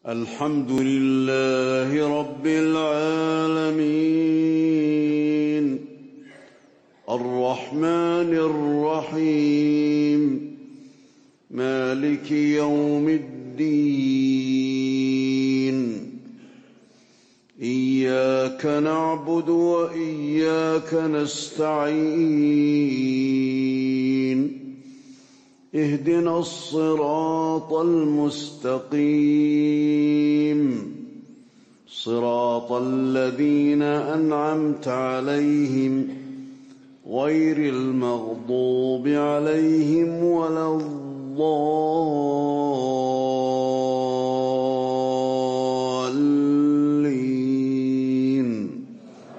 الحمد لله رب العالمين الرحمن الرحيم مالك يوم الدين إياك نعبد وإياك نستعين اهدنا الصراط المستقيم صراط الذين أنعمت عليهم غير المغضوب عليهم ولا الضالين.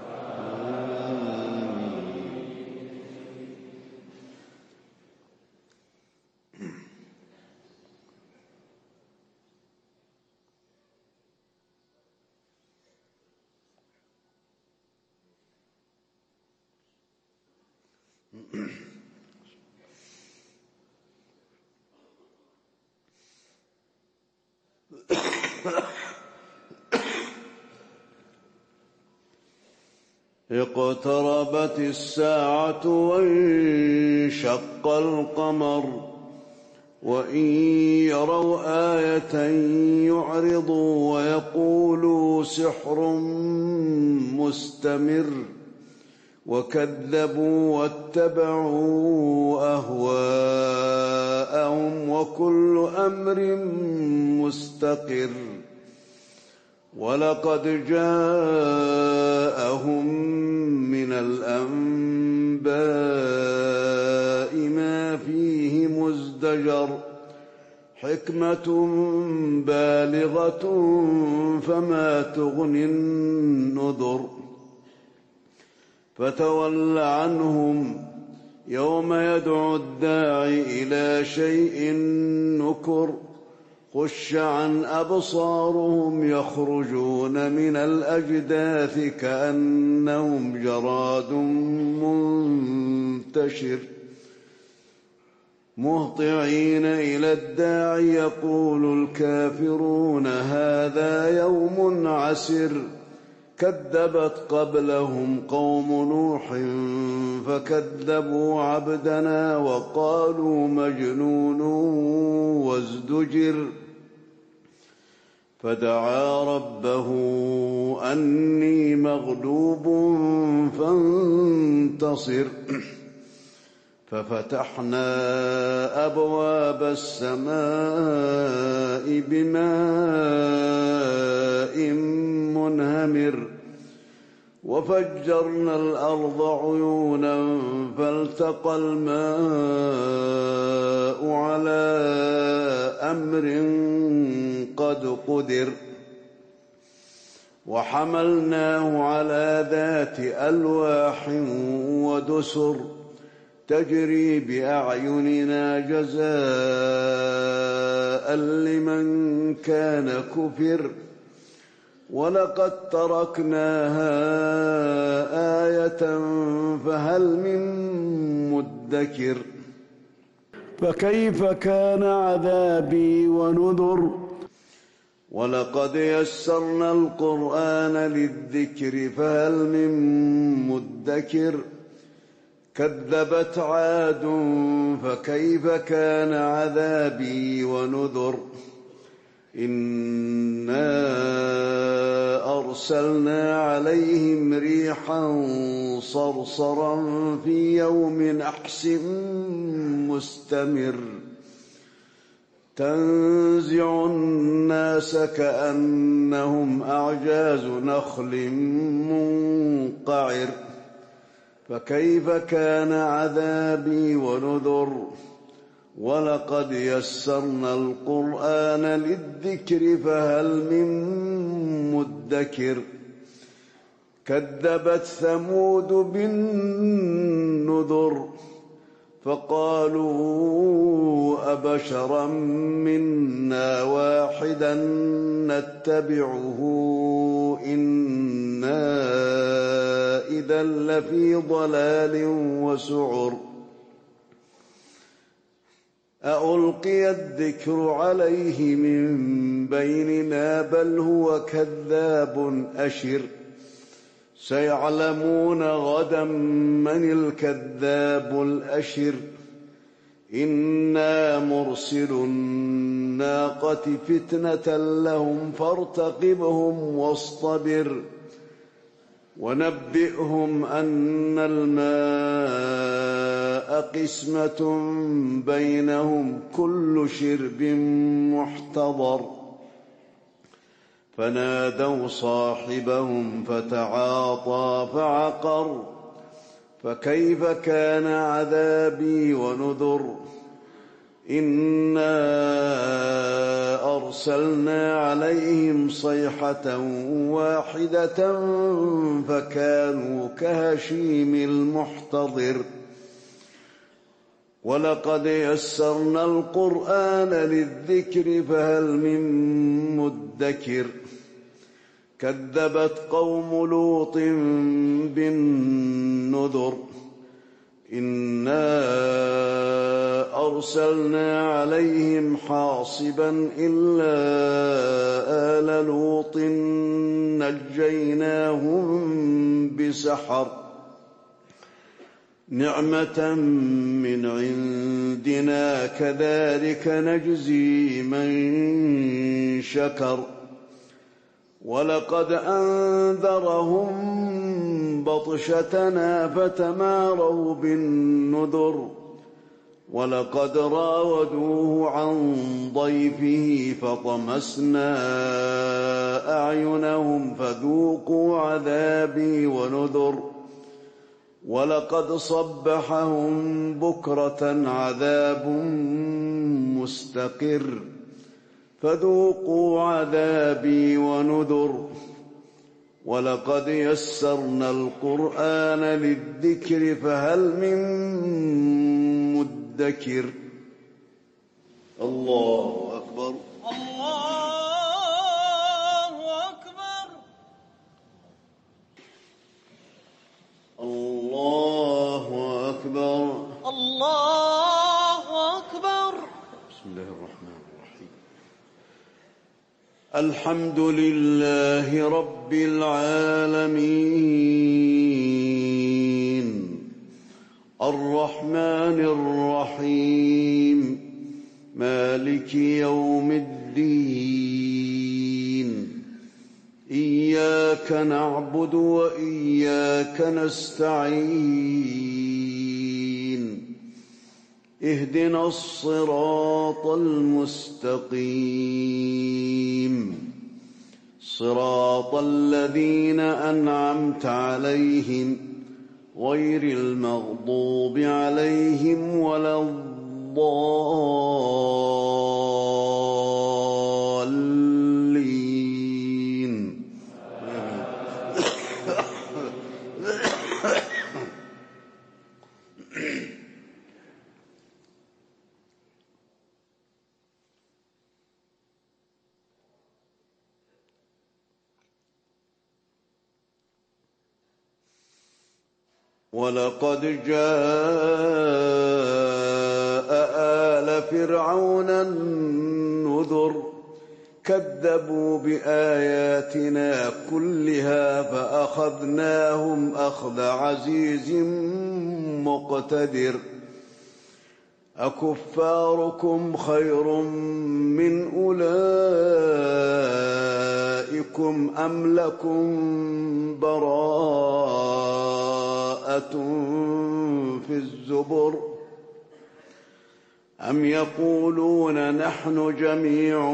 اقتربت الساعة وانشق القمر وإن يروا آية يعرضوا ويقولوا سحر مستمر وكذبوا واتبعوا أهواءهم وكل أمر مستقر ولقد جاءهم من الأنباء ما فيه مزدجر حكمة بالغة فما تغني النذر فتول عنهم يوم يدعو الداعي إلى شيء نكر خش عن أبصارهم يخرجون من الأجداث كأنهم جراد منتشر مهطعين إلى الداعي يقول الكافرون هذا يوم عسر كذبت قبلهم قوم نوح فكذبوا عبدنا وقالوا مجنون وازدجر فدعا ربه أني مغلوب فانتصر ففتحنا أبواب السماء بماء منهمر وفجرنا الأرض عيونا فالتقى الماء على أمر قد قدر وحملناه على ذات ألواح ودسر تجري بأعيننا جزاء لمن كان كفر ولقد تركناها آية فهل من مدكر فكيف كان عذابي ونذر ولقد يسرنا القرآن للذكر فهل من مدكر كذبت عاد فكيف كان عذابي ونذر إنا أرسلنا عليهم ريحا صرصرا في يوم نحس مستمر تنزع الناس كأنهم أعجاز نخل منقعر فكيف كان عذابي ونذر ولقد يسرنا القرآن للذكر فهل من مدكر كذبت ثمود بالنذر فقالوا أبشرا منا واحدا نتبعه إنا إذا لفي ضلال وسعر أألقي الذكر عليه من بيننا بل هو كذاب أشر سيعلمون غدا من الكذاب الأشر إنا مرسل الناقة فتنة لهم فارتقبهم واصطبر ونبئهم أن الماء قسمة بينهم كل شرب محتضر فنادوا صاحبهم فتعاطى فعقر فكيف كان عذابي ونذر إنا أرسلنا عليهم صيحة واحدة فكانوا كهشيم المحتضر ولقد يسرنا القرآن للذكر فهل من مدكر كذبت قوم لوط بالنذر إنا أرسلنا عليهم حاصبا إلا آل لوط نجيناهم بسحر نعمة من عندنا كذلك نجزي من شكر ولقد أنذرهم بطشتنا فتماروا بالنذر ولقد راودوه عن ضيفه فطمسنا أعينهم فذوقوا عذابي ونذر ولقد صبحهم بكرة عذاب مستقر فذوقوا عذابي ونذر ولقد يسرنا القرآن للذكر فهل من مدكر الله أكبر الله أكبر الله أكبر الله أكبر بسم الله الرحمن الرحيم الحمد لله رب العالمين الرحمن الرحيم مالك يوم الدين إياك نعبد وإياك نستعين اهدنا الصراط المستقيم صراط الذين أنعمت عليهم غير المغضوب عليهم ولا الضالين ولقد جاء آل فرعون النذر كذبوا بآياتنا كلها فأخذناهم أخذ عزيز مقتدر أكفاركم خير من أولئكم أم لكم براءة في الزبر أم يقولون نحن جميع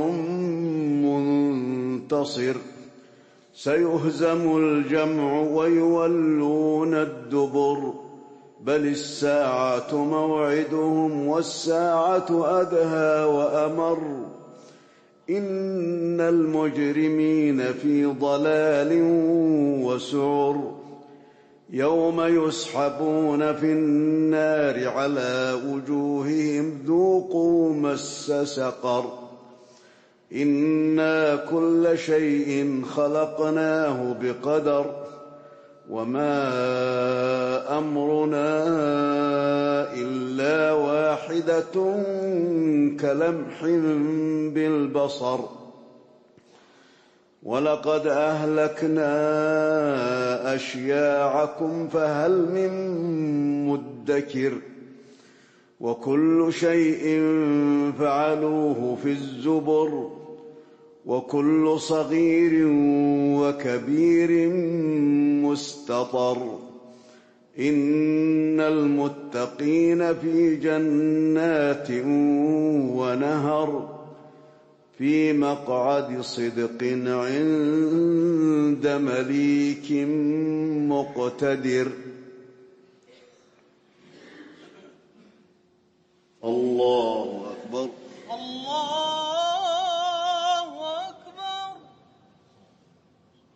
منتصر سيهزم الجمع ويولون الدبر بل الساعة موعدهم والساعة أدهى وأمر إن المجرمين في ضلال وسعر يوم يسحبون في النار على وجوههم ذوقوا مس سقر إنا كل شيء خلقناه بقدر وما أمرنا إلا واحدة كلمح بالبصر ولقد أهلكنا أشياعكم فهل من مدكر وكل شيء فعلوه في الزبر وكل صغير وكبير مستطر إن المتقين في جنات ونهر في مقعد صدق عند مليك مقتدر. الله